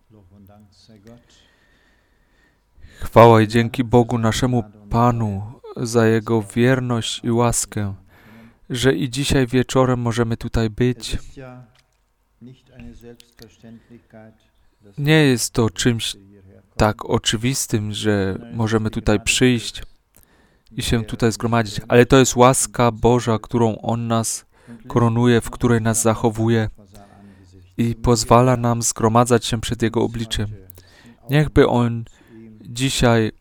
Chwała i dzięki Bogu naszemu Panu za Jego wierność i łaskę, że i dzisiaj wieczorem możemy tutaj być. Nie jest to czymś tak oczywistym, że możemy tutaj przyjść i się tutaj zgromadzić, ale to jest łaska Boża, którą On nas koronuje, w której nas zachowuje i pozwala nam zgromadzać się przed Jego obliczem. Niechby On dzisiaj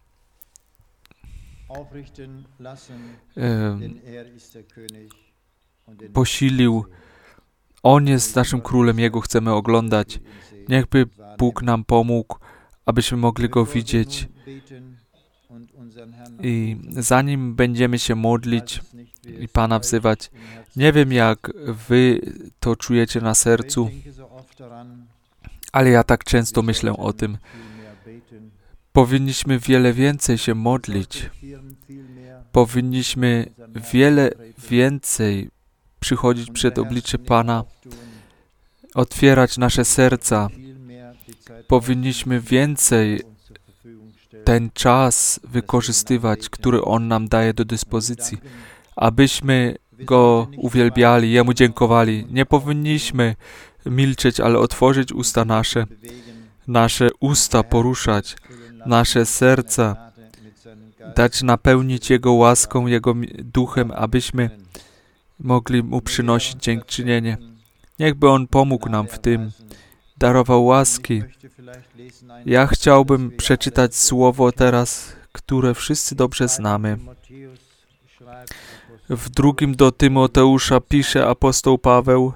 posilił. On jest naszym królem, Jego chcemy oglądać. Niechby Bóg nam pomógł, abyśmy mogli Go widzieć. I zanim będziemy się modlić i Pana wzywać, nie wiem, jak wy to czujecie na sercu, ale ja tak często myślę o tym. Powinniśmy wiele więcej się modlić. Powinniśmy wiele więcej przychodzić przed oblicze Pana, otwierać nasze serca. Powinniśmy więcej ten czas wykorzystywać, który On nam daje do dyspozycji, abyśmy Go uwielbiali, Jemu dziękowali. Nie powinniśmy milczeć, ale otworzyć usta nasze usta poruszać, nasze serca, dać napełnić Jego łaską, Jego duchem, abyśmy mogli Mu przynosić dziękczynienie. Niechby On pomógł nam w tym, darował łaski. Ja chciałbym przeczytać słowo teraz, które wszyscy dobrze znamy. W 2 do Tymoteusza pisze apostoł Paweł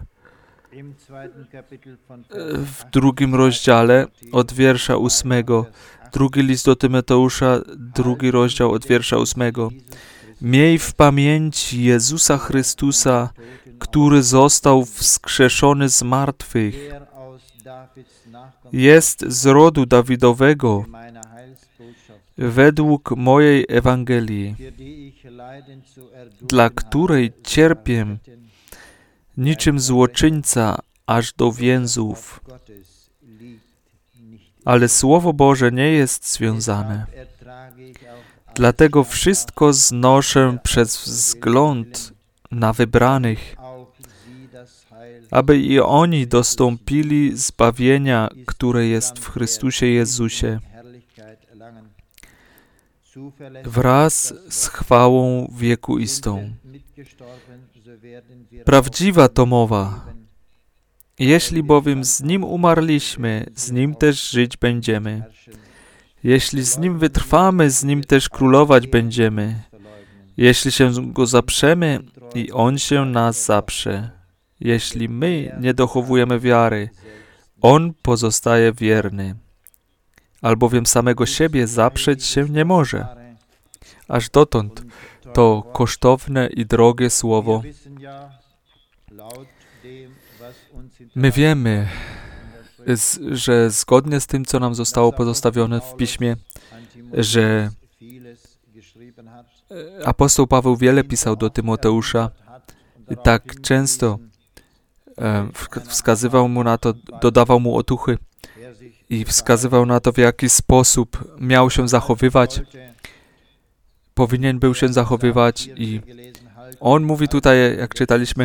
w 2 rozdziale od wiersza 8. 2 list do Tymoteusza, 2 rozdział od wiersza 8. Miej w pamięci Jezusa Chrystusa, który został wskrzeszony z martwych. Jest z rodu Dawidowego, według mojej Ewangelii, dla której cierpię niczym złoczyńca aż do więzów. Ale Słowo Boże nie jest związane. Dlatego wszystko znoszę przez wzgląd na wybranych, aby i oni dostąpili zbawienia, które jest w Chrystusie Jezusie, wraz z chwałą wiekuistą. Prawdziwa to mowa. Jeśli bowiem z Nim umarliśmy, z Nim też żyć będziemy. Jeśli z Nim wytrwamy, z Nim też królować będziemy. Jeśli się Go zaprzemy, i On się nas zaprze. Jeśli my nie dochowujemy wiary, On pozostaje wierny. Albowiem samego siebie zaprzeć się nie może. Aż dotąd to kosztowne i drogie słowo. My wiemy, że zgodnie z tym, co nam zostało pozostawione w Piśmie, że apostoł Paweł wiele pisał do Tymoteusza i tak często wskazywał mu na to, dodawał mu otuchy i wskazywał na to, w jaki sposób miał się zachowywać, powinien był się zachowywać i on mówi tutaj, jak czytaliśmy,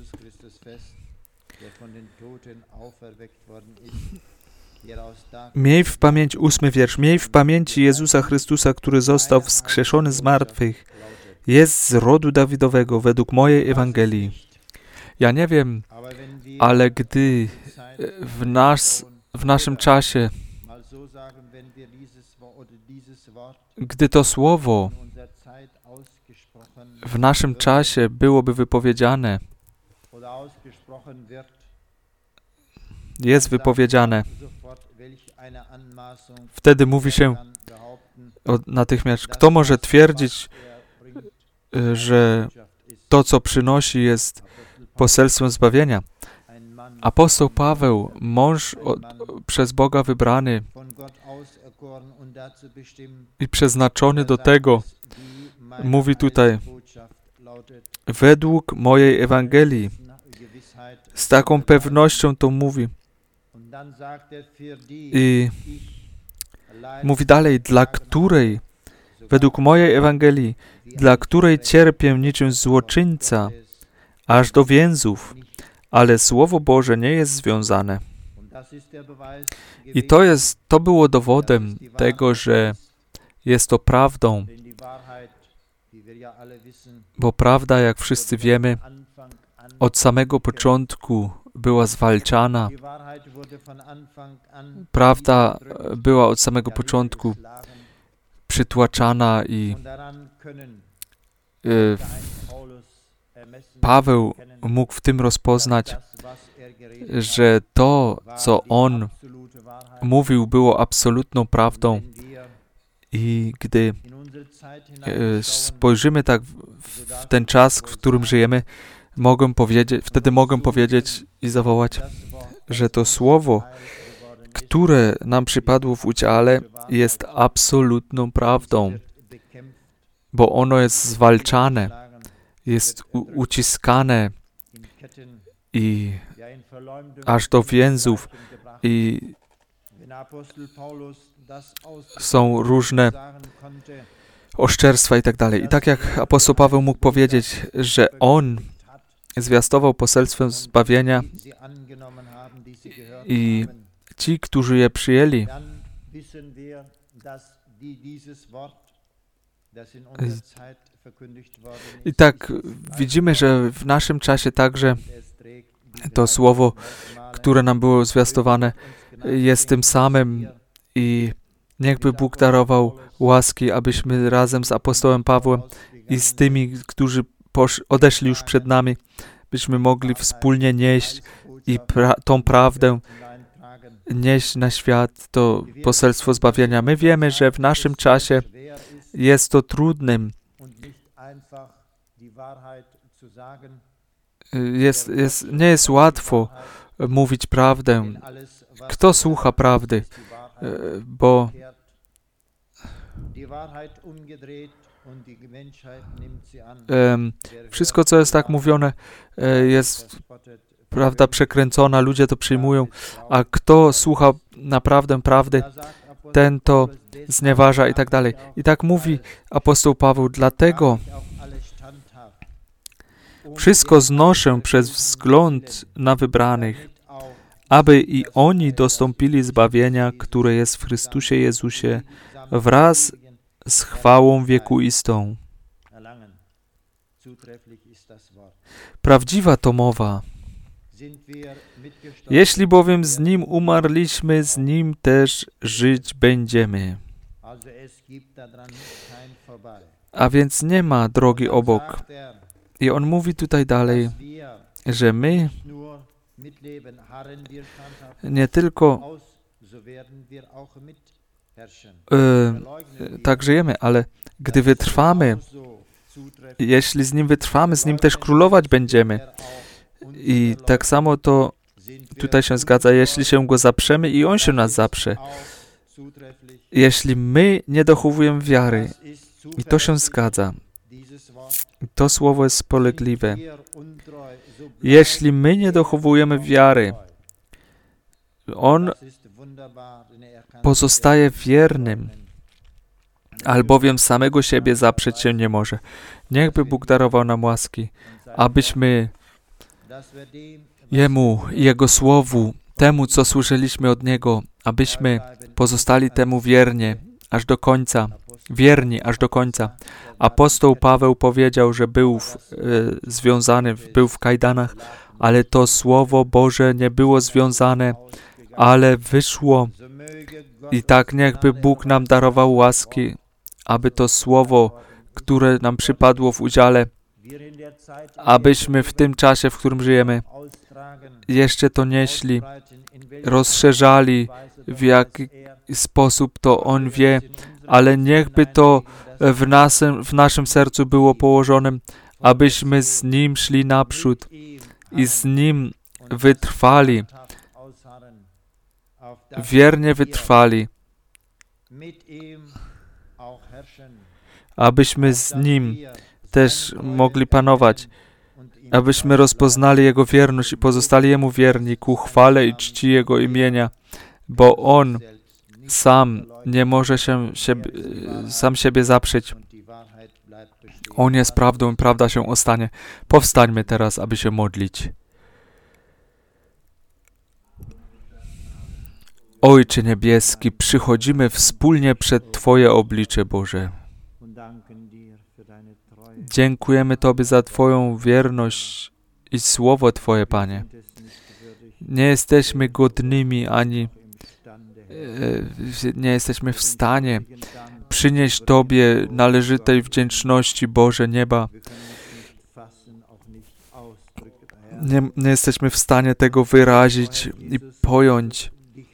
miej w pamięci, 8 wiersz, miej w pamięci Jezusa Chrystusa, który został wskrzeszony z martwych, jest z rodu Dawidowego, według mojej Ewangelii. Ja nie wiem, ale gdy w naszym czasie, gdy to słowo w naszym czasie byłoby wypowiedziane, jest wypowiedziane, wtedy mówi się natychmiast, kto może twierdzić, że to, co przynosi, jest poselstwem zbawienia. Apostoł Paweł, mąż przez Boga wybrany i przeznaczony do tego, mówi tutaj, według mojej Ewangelii, z taką pewnością to mówi. I mówi dalej, dla której, według mojej Ewangelii, dla której cierpię niczym złoczyńca, aż do więzów, ale Słowo Boże nie jest związane. I to było dowodem tego, że jest to prawdą, bo prawda, jak wszyscy wiemy, od samego początku była zwalczana. Prawda była od samego początku przytłaczana i Paweł mógł w tym rozpoznać, że to, co on mówił, było absolutną prawdą. I gdy spojrzymy tak w ten czas, w którym żyjemy, wtedy mogę powiedzieć i zawołać, że to słowo, które nam przypadło w udziale, jest absolutną prawdą, bo ono jest zwalczane, jest uciskane i aż do więzów i są różne oszczerstwa i tak dalej. I tak jak apostoł Paweł mógł powiedzieć, że on zwiastował poselstwem zbawienia i ci, którzy je przyjęli, i tak widzimy, że w naszym czasie także to słowo, które nam było zwiastowane, jest tym samym i niechby Bóg darował łaski, abyśmy razem z apostołem Pawłem i z tymi, którzy odeszli już przed nami, byśmy mogli wspólnie nieść i tą prawdę nieść na świat, to poselstwo zbawienia. My wiemy, że w naszym czasie jest to trudnym. Nie jest łatwo mówić prawdę. Kto słucha prawdy? Bo wszystko, co jest tak mówione, jest prawda przekręcona, ludzie to przyjmują, a kto słucha naprawdę prawdy, ten to znieważa i tak dalej. I tak mówi apostoł Paweł, dlatego wszystko znoszę przez wzgląd na wybranych, aby i oni dostąpili zbawienia, które jest w Chrystusie Jezusie wraz z chwałą wiekuistą. Prawdziwa to mowa. Jeśli bowiem z Nim umarliśmy, z Nim też żyć będziemy. A więc nie ma drogi obok. I on mówi tutaj dalej, że my nie tylko tak żyjemy, ale gdy wytrwamy, jeśli z Nim wytrwamy, z Nim też królować będziemy. I tak samo to tutaj się zgadza, jeśli się Go zaprzemy i On się nas zaprze. Jeśli my nie dochowujemy wiary, i to się zgadza, to słowo jest spolegliwe. Jeśli my nie dochowujemy wiary, On pozostaje wiernym, albowiem samego siebie zaprzeć się nie może. Niechby Bóg darował nam łaski, abyśmy Jemu i Jego Słowu, temu, co słyszeliśmy od Niego, abyśmy pozostali temu wierni aż do końca. Apostoł Paweł powiedział, że był związany, był w kajdanach, ale to Słowo Boże nie było związane, ale wyszło. I tak niechby Bóg nam darował łaski, aby to Słowo, które nam przypadło w udziale, abyśmy w tym czasie, w którym żyjemy, jeszcze to nieśli, rozszerzali, w jaki sposób to On wie, ale niechby to w naszym sercu było położone, abyśmy z Nim szli naprzód i z Nim wytrwali, wiernie wytrwali, abyśmy z Nim też mogli panować abyśmy rozpoznali Jego wierność i pozostali Jemu wierni ku chwale i czci Jego imienia, bo On sam nie może sam siebie zaprzeć. On jest prawdą i prawda się ostanie. Powstańmy teraz, aby się modlić. Ojcze Niebieski, przychodzimy wspólnie przed Twoje oblicze, Boże. Dziękujemy Tobie za Twoją wierność i słowo Twoje, Panie. Nie jesteśmy godnymi ani nie jesteśmy w stanie przynieść Tobie należytej wdzięczności, Boże nieba. Nie jesteśmy w stanie tego wyrazić i pojąć.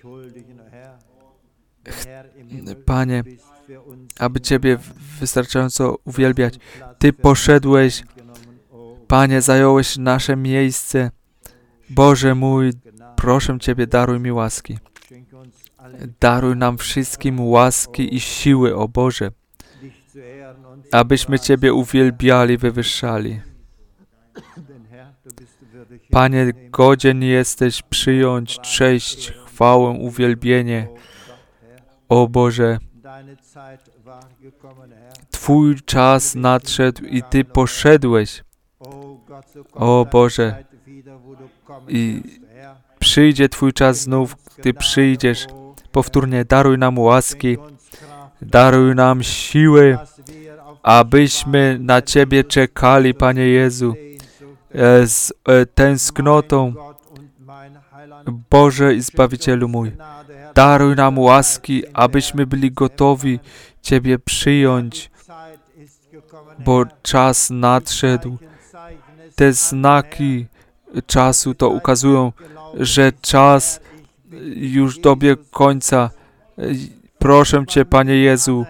Panie, aby Ciebie wystarczająco uwielbiać. Ty poszedłeś, Panie, zająłeś nasze miejsce. Boże mój, proszę Ciebie, daruj mi łaski. Daruj nam wszystkim łaski i siły, o Boże, abyśmy Ciebie uwielbiali, wywyższali. Panie, godzien jesteś przyjąć cześć, chwałę, uwielbienie. O Boże, Twój czas nadszedł i Ty poszedłeś. O Boże, i przyjdzie Twój czas znów, Ty przyjdziesz. Powtórnie, daruj nam łaski, daruj nam siły, abyśmy na Ciebie czekali, Panie Jezu, z tęsknotą. Boże i Zbawicielu mój, daruj nam łaski, abyśmy byli gotowi Ciebie przyjąć, bo czas nadszedł. Te znaki czasu to ukazują, że czas już dobiegł końca. Proszę Cię, Panie Jezu,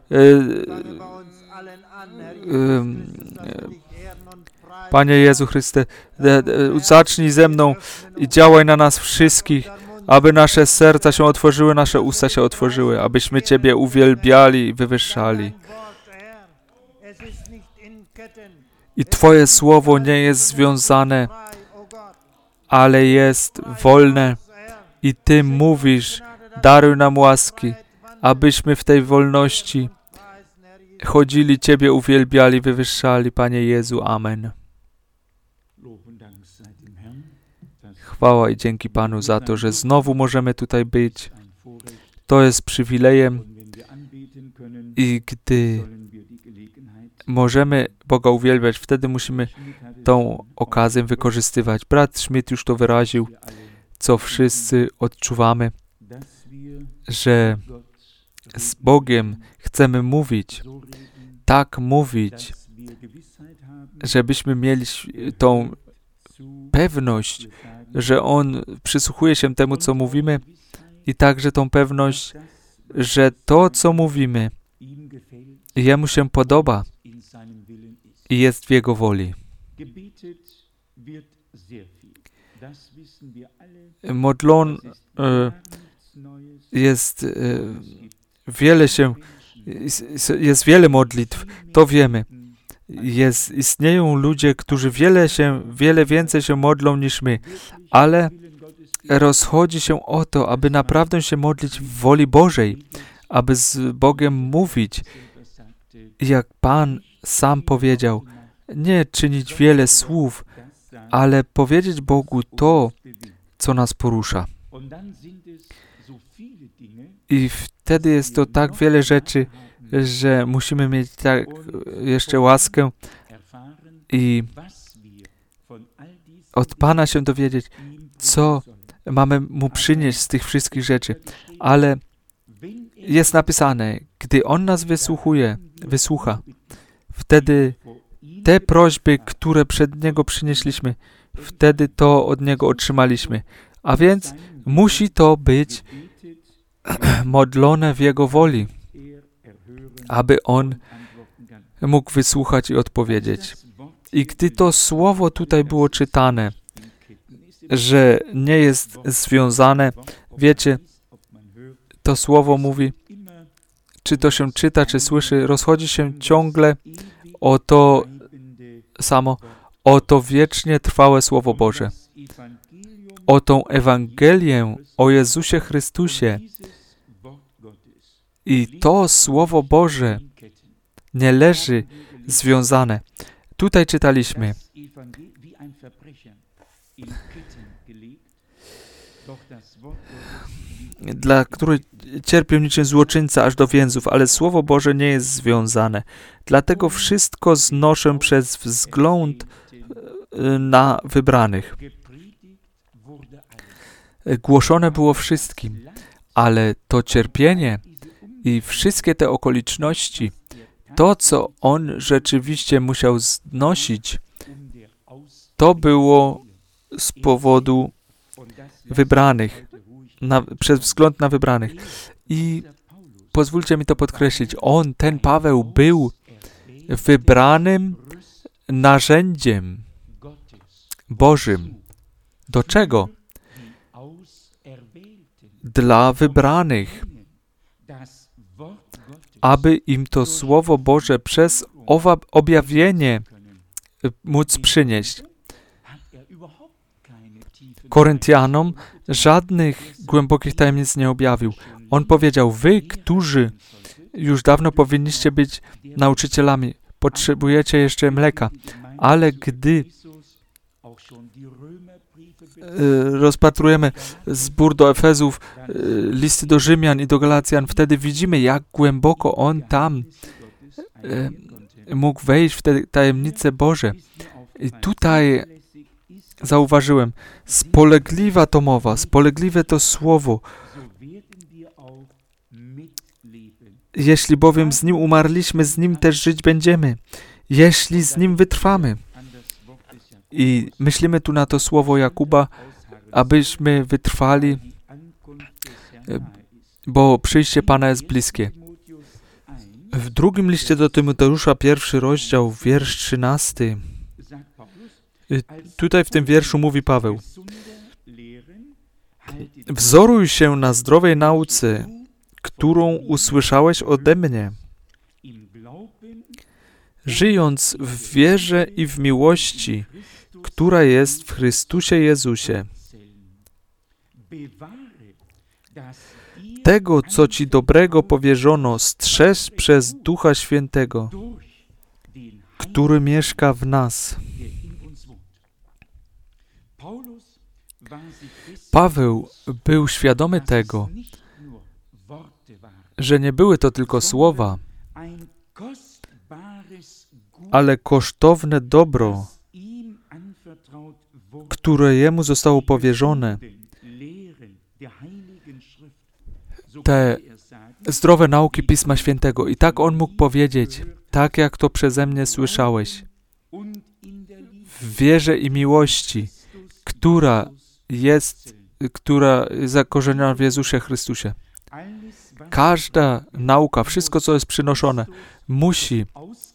Panie Jezu Chryste, zacznij ze mną i działaj na nas wszystkich, aby nasze serca się otworzyły, nasze usta się otworzyły, abyśmy Ciebie uwielbiali i wywyższali. I Twoje słowo nie jest związane, ale jest wolne. I Ty mówisz, daruj nam łaski, abyśmy w tej wolności chodzili, Ciebie uwielbiali, wywyższali, Panie Jezu. Amen. Chwała i dzięki Panu za to, że znowu możemy tutaj być. To jest przywilejem i gdy możemy Boga uwielbiać, wtedy musimy tą okazję wykorzystywać. Brat Schmidt już to wyraził, co wszyscy odczuwamy, że z Bogiem chcemy mówić, tak mówić, żebyśmy mieli tą pewność, że On przysłuchuje się temu, co mówimy i także tą pewność, że to, co mówimy, Jemu się podoba i jest w Jego woli. Modlon jest wiele modlitw, to wiemy. Istnieją ludzie, którzy wiele więcej się modlą niż my, ale rozchodzi się o to, aby naprawdę się modlić w woli Bożej, aby z Bogiem mówić. Jak Pan sam powiedział, nie czynić wiele słów, ale powiedzieć Bogu to, co nas porusza. I wtedy jest to tak wiele rzeczy, że musimy mieć tak jeszcze łaskę i od Pana się dowiedzieć, co mamy Mu przynieść z tych wszystkich rzeczy. Ale jest napisane, gdy On nas wysłucha, wtedy te prośby, które przed Niego przynieśliśmy, wtedy to od Niego otrzymaliśmy. A więc musi to być modlone w Jego woli, aby On mógł wysłuchać i odpowiedzieć. I gdy to słowo tutaj było czytane, że nie jest związane, wiecie, to słowo mówi, czy to się czyta, czy słyszy, rozchodzi się ciągle o to samo, oto wiecznie trwałe Słowo Boże, o tą Ewangelię o Jezusie Chrystusie. I to Słowo Boże nie leży związane. Tutaj czytaliśmy, dla których cierpią niczym złoczyńca aż do więzów, ale Słowo Boże nie jest związane. Dlatego wszystko znoszę przez wzgląd na wybranych. Głoszone było wszystkim, ale to cierpienie i wszystkie te okoliczności, to, co on rzeczywiście musiał znosić, to było z powodu wybranych, przez wzgląd na wybranych. I pozwólcie mi to podkreślić, ten Paweł był wybranym narzędziem Bożym. Do czego? Dla wybranych, aby im to Słowo Boże przez objawienie móc przynieść. Koryntianom żadnych głębokich tajemnic nie objawił. On powiedział, wy, którzy już dawno powinniście być nauczycielami, potrzebujecie jeszcze mleka, ale gdy rozpatrujemy zbór do Efezów, listy do Rzymian i do Galacjan, wtedy widzimy, jak głęboko on tam mógł wejść w te tajemnice Boże. I tutaj zauważyłem, spolegliwa to mowa, spolegliwe to słowo. Jeśli bowiem z Nim umarliśmy, z Nim też żyć będziemy. Jeśli z Nim wytrwamy. I myślimy tu na to słowo Jakuba, abyśmy wytrwali, bo przyjście Pana jest bliskie. W drugim liście do Tymoteusza, 1 rozdział, wiersz 13. Tutaj w tym wierszu mówi Paweł: wzoruj się na zdrowej nauce, którą usłyszałeś ode mnie, żyjąc w wierze i w miłości, która jest w Chrystusie Jezusie. Tego, co Ci dobrego powierzono, strzeż przez Ducha Świętego, który mieszka w nas. Paweł był świadomy tego, że nie były to tylko słowa, ale kosztowne dobro, które jemu zostało powierzone. Te zdrowe nauki Pisma Świętego. I tak on mógł powiedzieć, tak jak to przeze mnie słyszałeś, w wierze i miłości, która jest zakorzeniona w Jezusie Chrystusie. Każda nauka, wszystko, co jest przynoszone, musi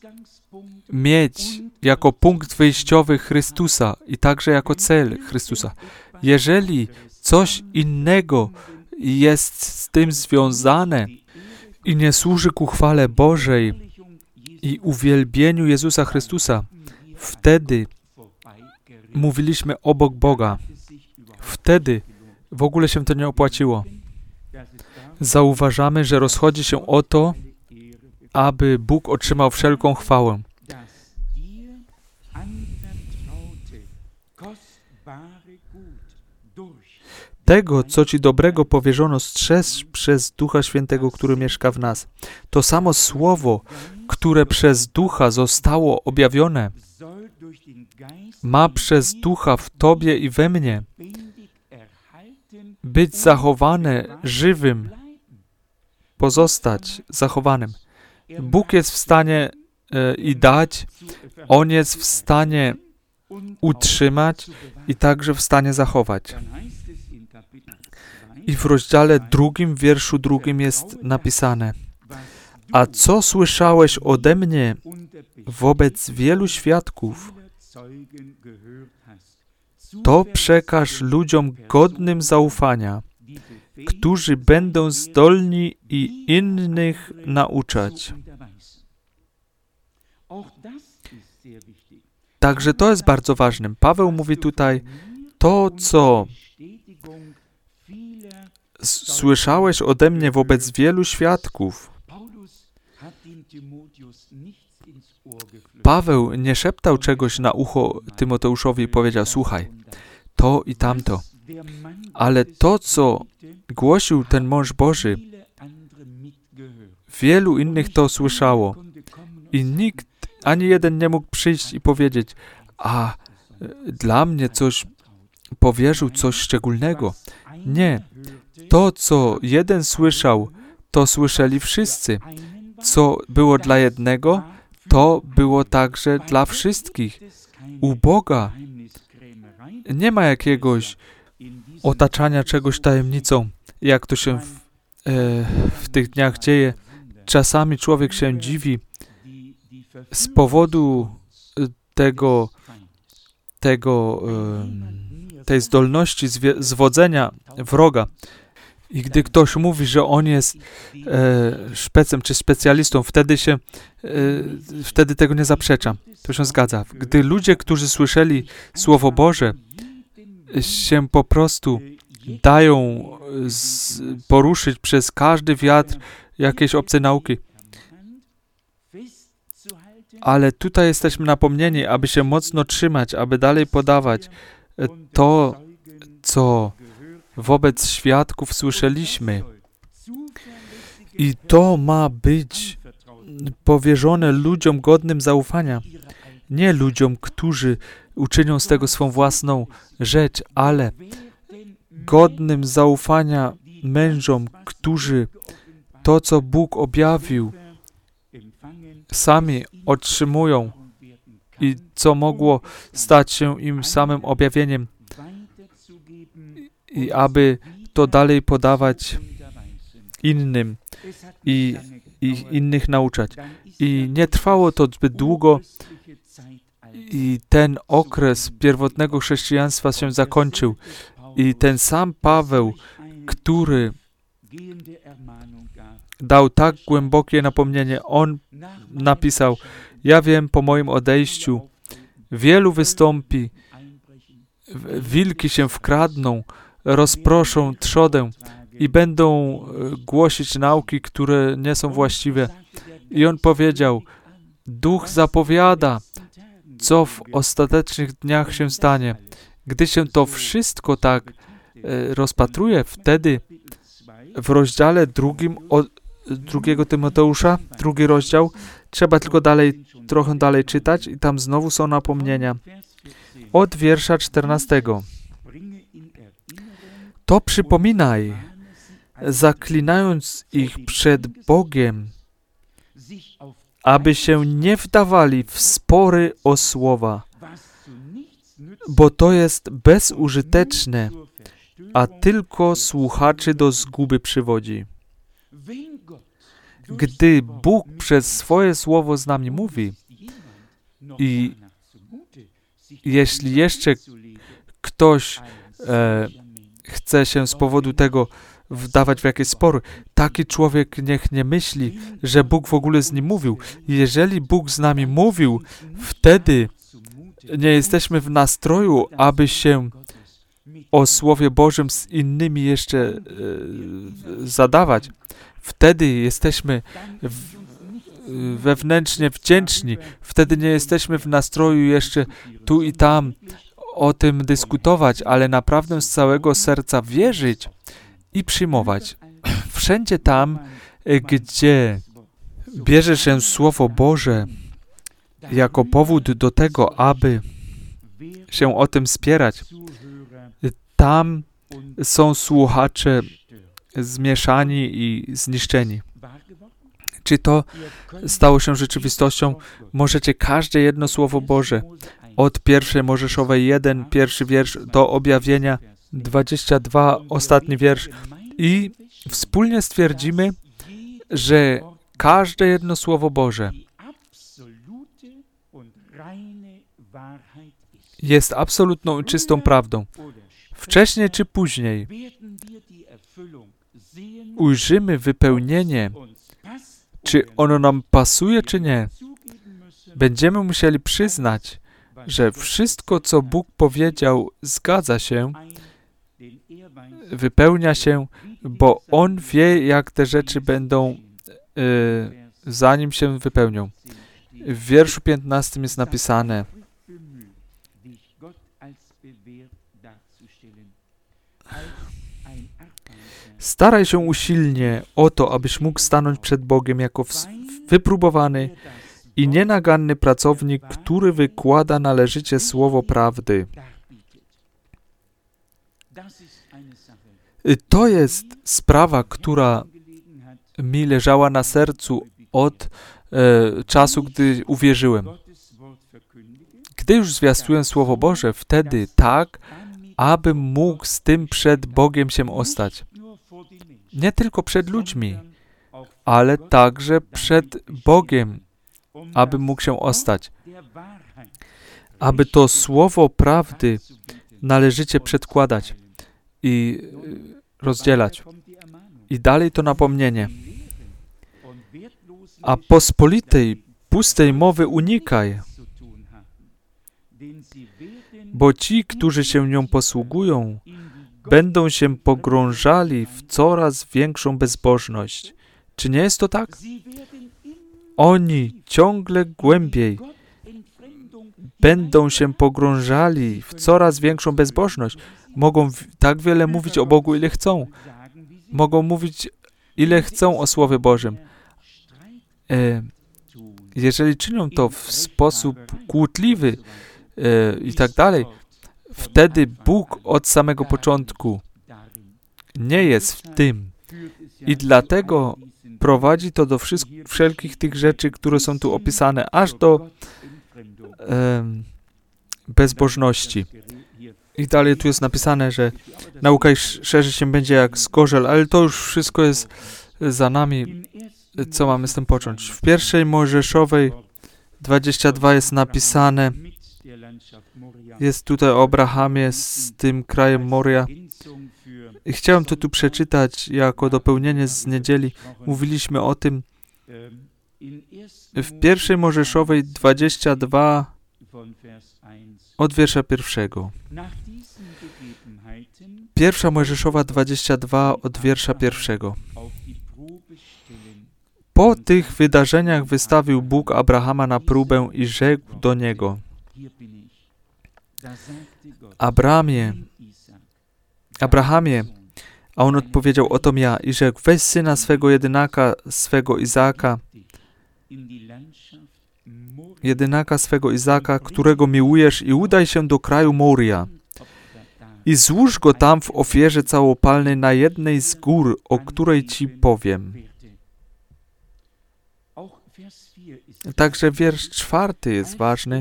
mieć jako punkt wyjściowy Chrystusa i także jako cel Chrystusa. Jeżeli coś innego jest z tym związane i nie służy ku chwale Bożej i uwielbieniu Jezusa Chrystusa, wtedy mówiliśmy obok Boga. Wtedy w ogóle się to nie opłaciło. Zauważamy, że rozchodzi się o to, aby Bóg otrzymał wszelką chwałę. Tego, co Ci dobrego powierzono, strzeż przez Ducha Świętego, który mieszka w nas. To samo słowo, które przez Ducha zostało objawione, ma przez Ducha w Tobie i we mnie być zachowane żywym, pozostać zachowanym. Bóg jest w stanie i dać, On jest w stanie utrzymać i także w stanie zachować. I w rozdziale 2, wierszu 2 jest napisane: a co słyszałeś ode mnie wobec wielu świadków, to przekaż ludziom godnym zaufania, którzy będą zdolni i innych nauczać. Także to jest bardzo ważne. Paweł mówi tutaj, to co słyszałeś ode mnie wobec wielu świadków. Paweł nie szeptał czegoś na ucho Tymoteuszowi i powiedział, słuchaj, to i tamto. Ale to, co głosił ten mąż Boży, wielu innych to słyszało. I nikt, ani jeden nie mógł przyjść i powiedzieć, a dla mnie coś powierzył, coś szczególnego. Nie. To, co jeden słyszał, to słyszeli wszyscy. Co było dla jednego, to było także dla wszystkich. U Boga nie ma jakiegoś otaczania czegoś tajemnicą, jak to się w tych dniach dzieje. Czasami człowiek się dziwi z powodu tej zdolności zwodzenia wroga. I gdy ktoś mówi, że on jest szpecem czy specjalistą, wtedy tego nie zaprzecza. To się zgadza. Gdy ludzie, którzy słyszeli Słowo Boże, się po prostu dają poruszyć przez każdy wiatr jakiejś obcej nauki. Ale tutaj jesteśmy napomnieni, aby się mocno trzymać, aby dalej podawać to, co wobec świadków słyszeliśmy. I to ma być powierzone ludziom godnym zaufania. Nie ludziom, którzy uczynią z tego swą własną rzecz, ale godnym zaufania mężom, którzy to, co Bóg objawił, sami otrzymują i co mogło stać się im samym objawieniem i aby to dalej podawać innym i innych nauczać. I nie trwało to zbyt długo i ten okres pierwotnego chrześcijaństwa się zakończył. I ten sam Paweł, który dał tak głębokie napomnienie, on napisał, ja wiem, po moim odejściu wielu wystąpi, wilki się wkradną, rozproszą trzodę i będą głosić nauki, które nie są właściwe. I on powiedział, Duch zapowiada, co w ostatecznych dniach się stanie. Gdy się to wszystko tak rozpatruje, wtedy w rozdziale 2 Tymoteusza, 2 rozdział, trzeba tylko trochę dalej czytać i tam znowu są napomnienia. Od wiersza 14. To przypominaj, zaklinając ich przed Bogiem, aby się nie wdawali w spory o słowa, bo to jest bezużyteczne, a tylko słuchaczy do zguby przywodzi. Gdy Bóg przez swoje słowo z nami mówi i jeśli jeszcze ktoś chce się z powodu tego wdawać w jakieś spory, taki człowiek niech nie myśli, że Bóg w ogóle z nim mówił. Jeżeli Bóg z nami mówił, wtedy nie jesteśmy w nastroju, aby się o Słowie Bożym z innymi jeszcze zadawać. Wtedy jesteśmy wewnętrznie wdzięczni. Wtedy nie jesteśmy w nastroju jeszcze tu i tam o tym dyskutować, ale naprawdę z całego serca wierzyć i przyjmować. Wszędzie tam, gdzie bierze się Słowo Boże jako powód do tego, aby się o tym spierać, tam są słuchacze zmieszani i zniszczeni. Czy to stało się rzeczywistością? Możecie każde jedno Słowo Boże od 1 Mojżeszowej 1, pierwszy wiersz do Objawienia 22, ostatni wiersz i wspólnie stwierdzimy, że każde jedno Słowo Boże jest absolutną i czystą prawdą. Wcześniej czy później ujrzymy wypełnienie, czy ono nam pasuje, czy nie. Będziemy musieli przyznać, że wszystko, co Bóg powiedział, zgadza się, wypełnia się, bo On wie, jak te rzeczy będą, zanim się wypełnią. W wierszu 15 jest napisane: staraj się usilnie o to, abyś mógł stanąć przed Bogiem jako wypróbowany i nienaganny pracownik, który wykłada należycie słowo prawdy. To jest sprawa, która mi leżała na sercu od czasu, gdy uwierzyłem. Gdy już zwiastuję Słowo Boże, wtedy tak, abym mógł z tym przed Bogiem się ostać. Nie tylko przed ludźmi, ale także przed Bogiem, abym mógł się ostać. Aby to Słowo prawdy należycie przedkładać i rozdzielać. I dalej to napomnienie. A pospolitej, pustej mowy unikaj, bo ci, którzy się nią posługują, będą się pogrążali w coraz większą bezbożność. Czy nie jest to tak? Oni ciągle głębiej będą się pogrążali w coraz większą bezbożność. Mogą tak wiele mówić o Bogu, ile chcą. Mogą mówić, ile chcą o Słowie Bożym. Jeżeli czynią to w sposób kłótliwy i tak dalej, wtedy Bóg od samego początku nie jest w tym. I dlatego prowadzi to do wszelkich tych rzeczy, które są tu opisane, aż do bezbożności. I dalej tu jest napisane, że nauka szerzy się będzie jak zgorzel, ale to już wszystko jest za nami. Co mamy z tym począć? W 1 Mojżeszowej 22 jest napisane, jest tutaj o Abrahamie z tym krajem Moria. I chciałem to tu przeczytać jako dopełnienie z niedzieli. Mówiliśmy o tym w 1 Mojżeszowej 22 od wiersza 1. 1 Mojżeszowa 22 od wiersza 1. Po tych wydarzeniach wystawił Bóg Abrahama na próbę i rzekł do niego: Abrahamie, a on odpowiedział: otom ja. I rzekł: weź syna swego jedynaka swego Izaaka, którego miłujesz, i udaj się do kraju Moria. I złóż go tam w ofierze całopalnej na jednej z gór, o której ci powiem. Także wiersz 4 jest ważny.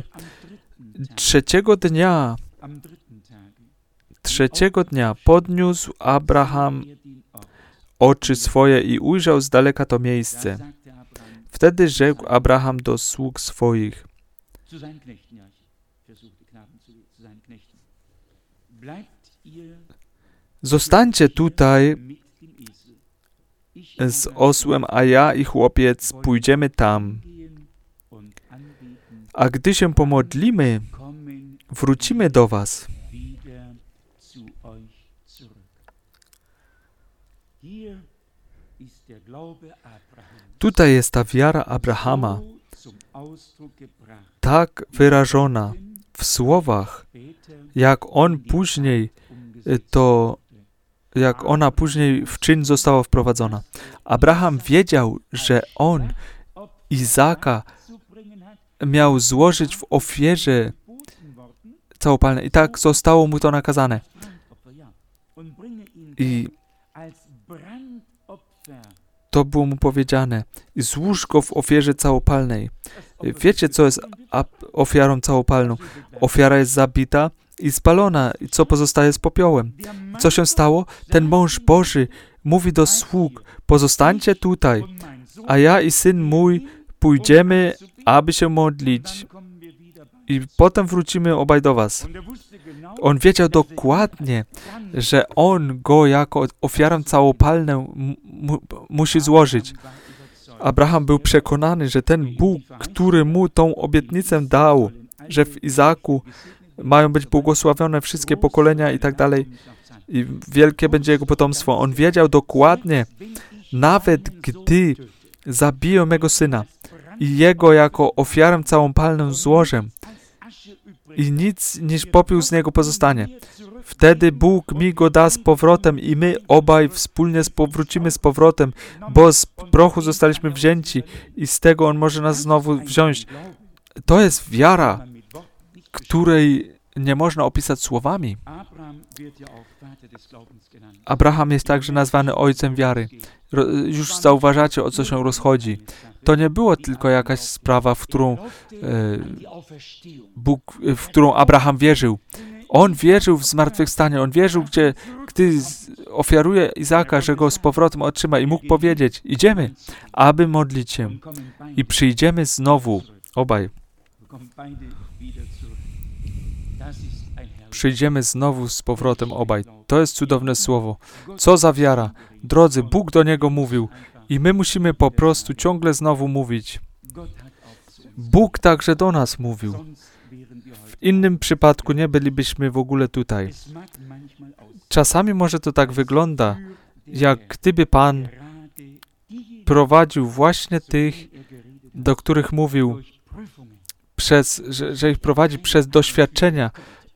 Trzeciego dnia podniósł Abraham oczy swoje i ujrzał z daleka to miejsce. Wtedy rzekł Abraham do sług swoich: zostańcie tutaj z osłem, a ja i chłopiec pójdziemy tam. A gdy się pomodlimy, wrócimy do was. Tutaj jest ta wiara Abrahama, tak wyrażona w słowach, jak ona później w czyn została wprowadzona. Abraham wiedział, że on Izaaka miał złożyć w ofierze całopalnej. I tak zostało mu to nakazane. I to było mu powiedziane. Złóż go w ofierze całopalnej. Wiecie, co jest ofiarą całopalną? Ofiara jest zabita i spalona. I co pozostaje z popiołem? Co się stało? Ten mąż Boży mówi do sług: pozostańcie tutaj, a ja i syn mój pójdziemy, aby się modlić. I potem wrócimy obaj do was. On wiedział dokładnie, że on go jako ofiarę całopalną musi złożyć. Abraham był przekonany, że ten Bóg, który mu tą obietnicę dał, że w Izaaku mają być błogosławione wszystkie pokolenia i tak dalej. I wielkie będzie jego potomstwo. On wiedział dokładnie, nawet gdy zabiją mego syna i jego jako ofiarę całą palną złożę i nic niż popiół z niego pozostanie. Wtedy Bóg mi go da z powrotem i my obaj wspólnie powrócimy z powrotem, bo z prochu zostaliśmy wzięci i z tego on może nas znowu wziąć. To jest wiara, której nie można opisać słowami. Abraham jest także nazwany ojcem wiary. Już zauważacie, o co się rozchodzi. To nie było tylko jakaś sprawa, w którą Abraham wierzył. On wierzył w zmartwychwstanie. On wierzył, gdy ofiaruje Izaaka, że go z powrotem otrzyma i mógł powiedzieć, idziemy, aby modlić się. I przyjdziemy znowu, obaj. Przyjdziemy znowu z powrotem obaj. To jest cudowne słowo. Co za wiara. Drodzy, Bóg do niego mówił i my musimy po prostu ciągle znowu mówić. Bóg także do nas mówił. W innym przypadku nie bylibyśmy w ogóle tutaj. Czasami może to tak wygląda, jak gdyby Pan prowadził właśnie tych, do których mówił, że ich prowadzi przez doświadczenia,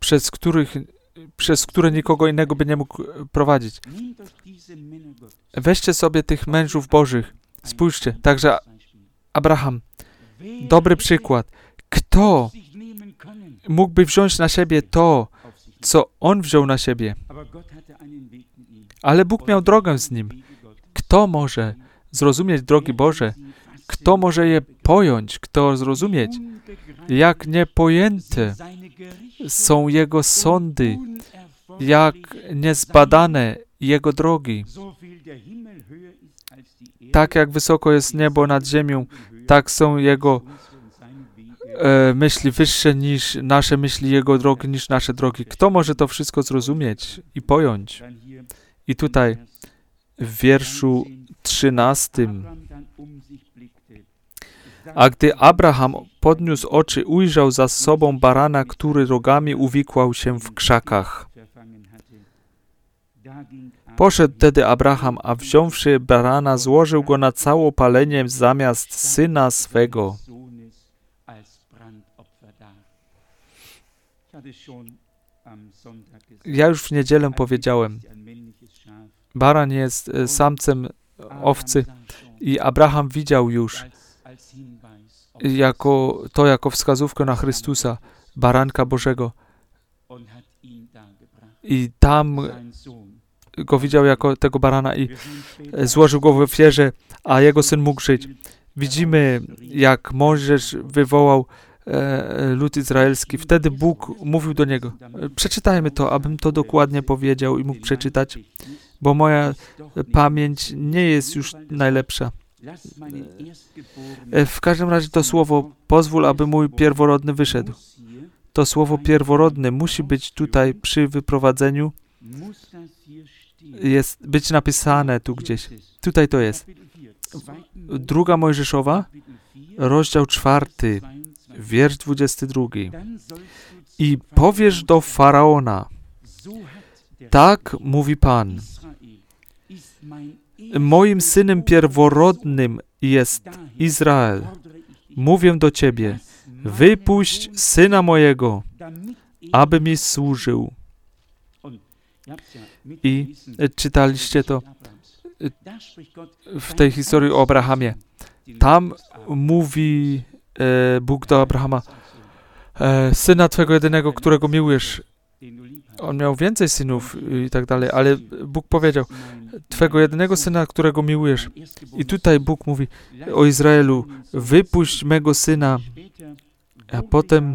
przez które nikogo innego by nie mógł prowadzić. Weźcie sobie tych mężów bożych. Spójrzcie, także Abraham, dobry przykład. Kto mógłby wziąć na siebie to, co on wziął na siebie? Ale Bóg miał drogę z nim. Kto może zrozumieć drogi Boże? Kto może je pojąć? Kto zrozumieć? Jak niepojęte są Jego sądy, jak niezbadane Jego drogi. Tak jak wysoko jest niebo nad ziemią, tak są Jego myśli wyższe niż nasze myśli, Jego drogi niż nasze drogi. Kto może to wszystko zrozumieć i pojąć? I tutaj w wierszu 13. A gdy Abraham podniósł oczy, ujrzał za sobą barana, który rogami uwikłał się w krzakach. Poszedł wtedy Abraham, a wziąwszy barana, złożył go na całopalenie zamiast syna swego. Ja już w niedzielę powiedziałem, baran jest samcem owcy i Abraham widział już jako wskazówkę na Chrystusa, baranka Bożego. I tam go widział jako tego barana i złożył go w ofierze, a jego syn mógł żyć. Widzimy, jak Mojżesz wywołał lud izraelski. Wtedy Bóg mówił do niego. Przeczytajmy to, abym to dokładnie powiedział i mógł przeczytać, bo moja pamięć nie jest już najlepsza. W każdym razie to słowo, pozwól, aby mój pierworodny wyszedł. To słowo pierworodny musi być tutaj przy wyprowadzeniu, być napisane tu gdzieś. Tutaj to jest. 2 Mojżeszowa, rozdział 4, wiersz 22. I powiesz do Faraona, tak mówi Pan, moim synem pierworodnym jest Izrael. Mówię do ciebie, wypuść syna mojego, aby mi służył. I czytaliście to w tej historii o Abrahamie. Tam mówi Bóg do Abrahama, syna twego jedynego, którego miłujesz. On miał więcej synów i tak dalej, ale Bóg powiedział, twego jedynego syna, którego miłujesz. I tutaj Bóg mówi o Izraelu, wypuść mego syna. A potem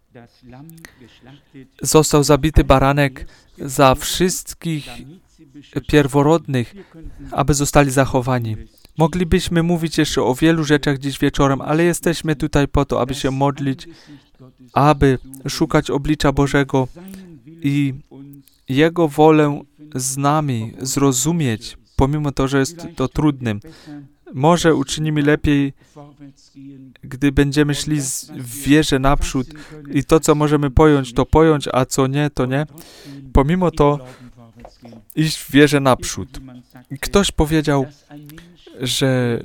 został zabity baranek za wszystkich pierworodnych, aby zostali zachowani. Moglibyśmy mówić jeszcze o wielu rzeczach dziś wieczorem, ale jesteśmy tutaj po to, aby się modlić, aby szukać oblicza Bożego i Jego wolę z nami zrozumieć, pomimo to, że jest to trudnym. Może uczynimy lepiej, gdy będziemy szli w wierze naprzód i to, co możemy pojąć, a co nie, to nie. Pomimo to iść w wierze naprzód. Ktoś powiedział, że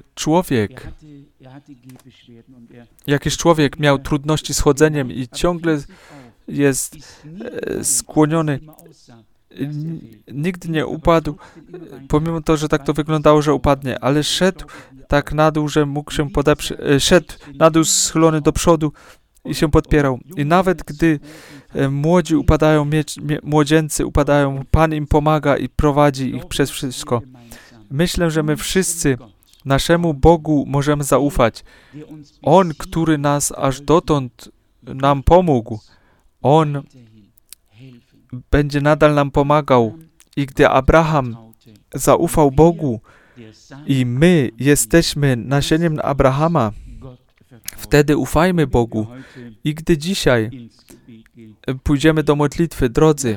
jakiś człowiek miał trudności z chodzeniem i ciągle jest skłoniony, nigdy nie upadł, pomimo to, że tak to wyglądało, że upadnie, ale szedł tak na dół, że mógł się podeprzeć, szedł na dół schylony do przodu i się podpierał. I nawet gdy młodzi upadają, młodzieńcy upadają, Pan im pomaga i prowadzi ich przez wszystko. Myślę, że my wszyscy naszemu Bogu możemy zaufać. On, który nas aż dotąd nam pomógł, On będzie nadal nam pomagał. I gdy Abraham zaufał Bogu i my jesteśmy nasieniem Abrahama, wtedy ufajmy Bogu. I gdy dzisiaj pójdziemy do modlitwy, drodzy,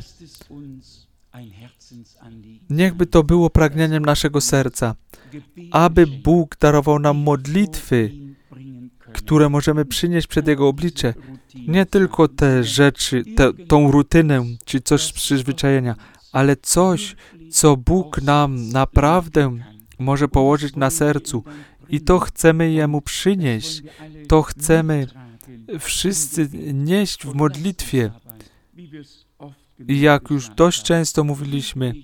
niechby to było pragnieniem naszego serca, aby Bóg darował nam modlitwy, które możemy przynieść przed Jego oblicze. Nie tylko te rzeczy, tą rutynę, czy coś z przyzwyczajenia, ale coś, co Bóg nam naprawdę może położyć na sercu. I to chcemy Jemu przynieść. To chcemy wszyscy nieść w modlitwie. I jak już dość często mówiliśmy,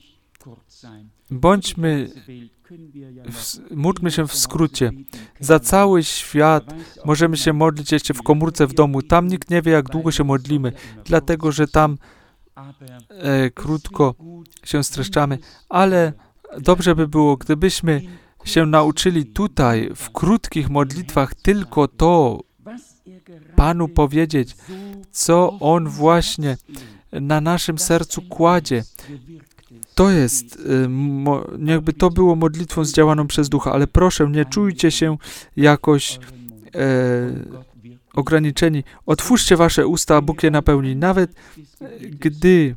módlmy się w skrócie. Za cały świat możemy się modlić jeszcze w komórce w domu. Tam nikt nie wie, jak długo się modlimy, dlatego że tam krótko się streszczamy, ale dobrze by było, gdybyśmy się nauczyli tutaj, w krótkich modlitwach, tylko to Panu powiedzieć, co On właśnie na naszym sercu kładzie. To jest, jakby to było modlitwą zdziałaną przez Ducha, ale proszę, nie czujcie się jakoś ograniczeni. Otwórzcie wasze usta, a Bóg je napełni. Nawet gdy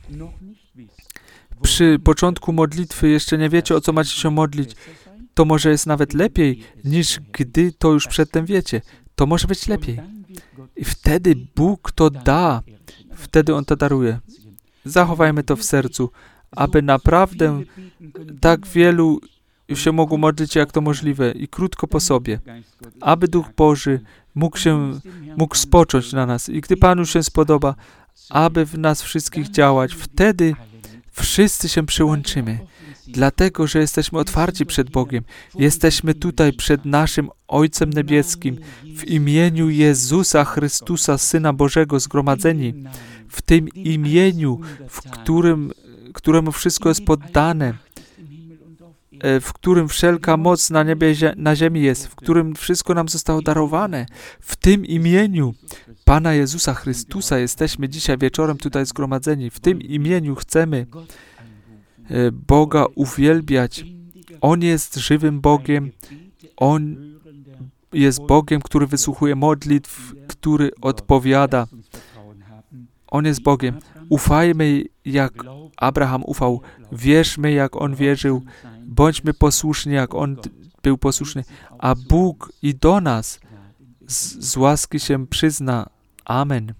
przy początku modlitwy jeszcze nie wiecie, o co macie się modlić, to może jest nawet lepiej, niż gdy to już przedtem wiecie. To może być lepiej. I wtedy Bóg to da. Wtedy On to daruje. Zachowajmy to w sercu, aby naprawdę tak wielu się mogło modlić, jak to możliwe i krótko po sobie. Aby Duch Boży mógł spocząć na nas. I gdy Panu się spodoba, aby w nas wszystkich działać, wtedy wszyscy się przyłączymy. Dlatego, że jesteśmy otwarci przed Bogiem. Jesteśmy tutaj przed naszym Ojcem Niebieskim w imieniu Jezusa Chrystusa, Syna Bożego, zgromadzeni. W tym imieniu, któremu wszystko jest poddane, w którym wszelka moc na niebie, na ziemi jest, w którym wszystko nam zostało darowane. W tym imieniu Pana Jezusa Chrystusa jesteśmy dzisiaj wieczorem tutaj zgromadzeni. W tym imieniu chcemy Boga uwielbiać. On jest żywym Bogiem. On jest Bogiem, który wysłuchuje modlitw, który odpowiada. On jest Bogiem. Ufajmy, jak Abraham ufał. Wierzmy, jak on wierzył. Bądźmy posłuszni, jak on był posłuszny. A Bóg i do nas z łaski się przyzna. Amen.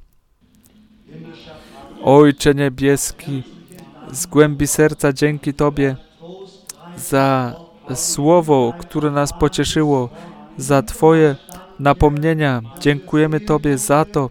Ojcze Niebieski, z głębi serca dzięki Tobie za słowo, które nas pocieszyło, za Twoje napomnienia. Dziękujemy Tobie za to,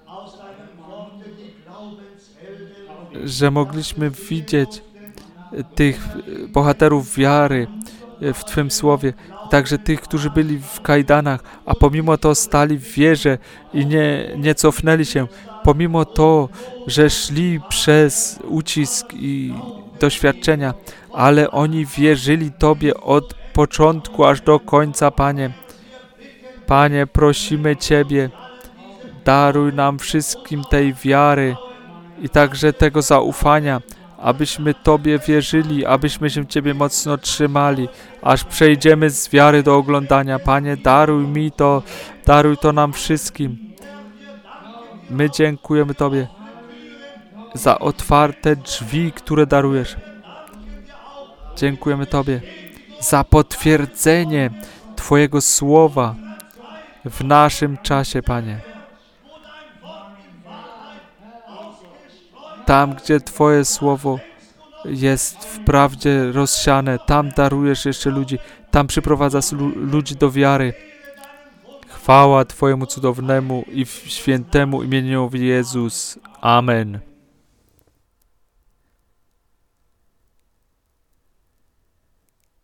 że mogliśmy widzieć tych bohaterów wiary w Twym słowie, także tych, którzy byli w kajdanach, a pomimo to stali w wierze i nie cofnęli się, pomimo to, że szli przez ucisk i doświadczenia, ale oni wierzyli Tobie od początku aż do końca, Panie. Panie, prosimy Ciebie, daruj nam wszystkim tej wiary i także tego zaufania, abyśmy Tobie wierzyli, abyśmy się Ciebie mocno trzymali, aż przejdziemy z wiary do oglądania. Panie, daruj mi to, daruj to nam wszystkim. My dziękujemy Tobie za otwarte drzwi, które darujesz. Dziękujemy Tobie za potwierdzenie Twojego słowa w naszym czasie, Panie. Tam, gdzie Twoje słowo jest wprawdzie rozsiane, tam darujesz jeszcze ludzi, tam przyprowadzasz ludzi do wiary. Chwała Twojemu cudownemu i świętemu imieniowi Jezus. Amen.